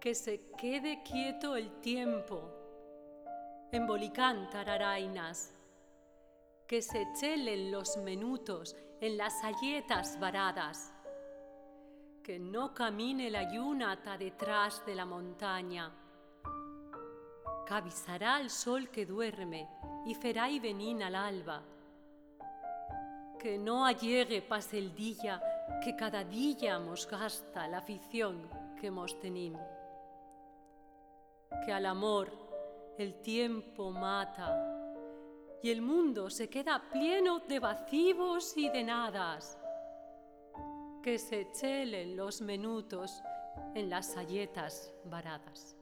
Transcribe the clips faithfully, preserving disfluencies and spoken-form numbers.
que se quede quieto el tiempo, en Bolicán tararainas, que se chelen los menutos en las sayetas varadas, que no camine la yunata detrás de la montaña, que avisará al sol que duerme y ferai venín al alba, que no allegue pas el día que cada día mos gasta la afición que mos tenim, que al amor el tiempo mata y el mundo se queda pleno de vacivos y de nadas, que se chelen los menutos en las sayetas varadas.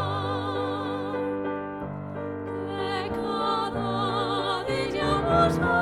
Cada día más